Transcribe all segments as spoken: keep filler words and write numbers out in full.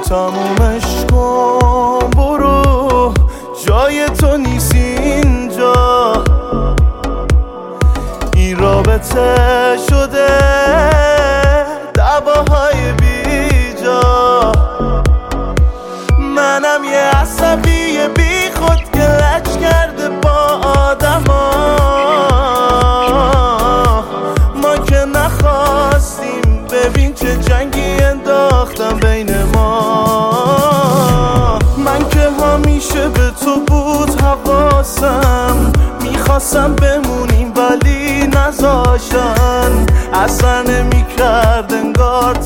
تمومش کن، برو جای تو نیست اینجا. این رابطه شده دعواهای بیجا. منم یه عصبی بی خود که لج کرده با آدما. ما که نخواستیم، ببین چه جنگی انداختم بین ما. من که همیشه به تو بود حواسم، میخواستم بمونیم ولی نذاشتن. اصلا نمیکرد انگار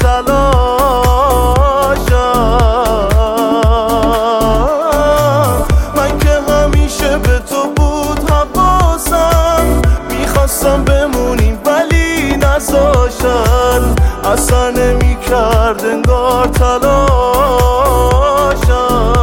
تلاشم. من که همیشه به تو بود حواسم، میخواستم بمونیم ولی نذاشتن. اصلا نمیکرد انگار تلاشم.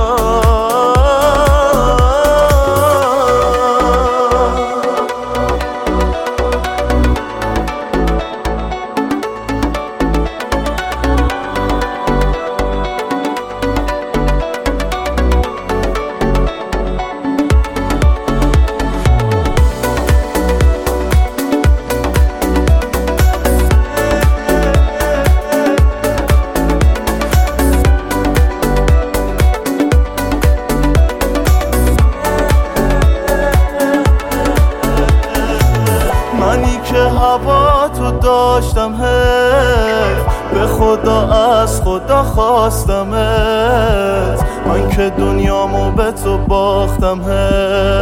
منی که هوا تو داشتم هی، به خدا از خدا خواستمت. من که دنیامو به تو باختم هی.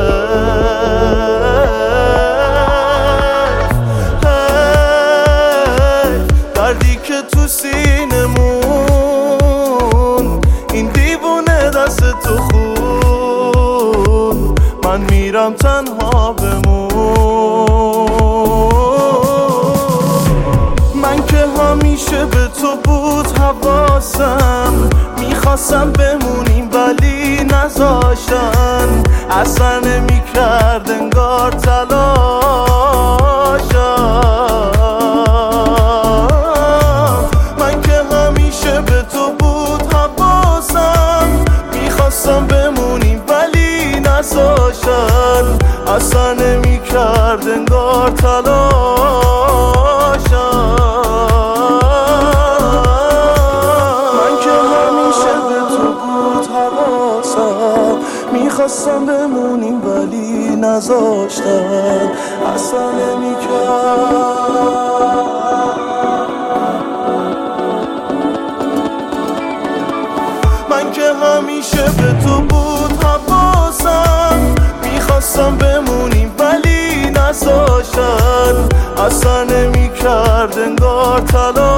دردی که تو سینمون، این دیوونه دست تو خون. من میرم تنها بمون. من که همیشه به تو بود حواسم، میخواستم بمونیم ولی نذاشتن. اصلا نمیکرد انگار تلاشم. من که همیشه به تو بود حواسم، میخواستم بمونیم ولی نذاشتن. اصلا نمیکرد انگار تلاشم. من که همیشه به تو بود حواسم، میخواستم بمونیم ولی نذاشتن. اصلا نمیکرد. من که همیشه به تو بود حواسم، میخواستم بمونیم ولی نذاشتن. اصلا نمیکرد انگار تلاش.